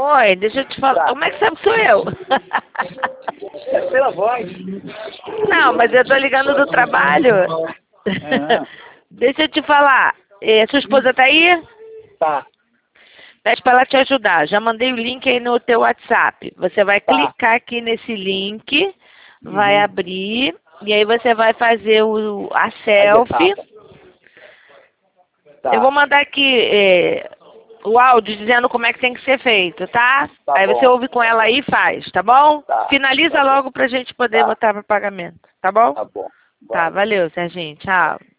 Oi, deixa eu te falar. Tá. Como é que sabe que sou eu? É pela voz. Não, mas eu tô ligando do trabalho. Ah. Deixa eu te falar. Sua esposa tá aí? Tá. Pede para ela te ajudar. Já mandei o link aí no teu WhatsApp. Você vai Tá. clicar aqui nesse link, vai Uhum. abrir, e aí você vai fazer a As selfie. etapas. Tá. Eu vou mandar aqui o áudio dizendo como é que tem que ser feito, tá? Tá Aí você bom. ouve com ela aí e faz, tá bom? Tá. Finaliza Tá bom. logo pra gente poder Tá. botar para pagamento, tá bom? Tá bom. Tá, Vai. valeu, Serginho. Tchau.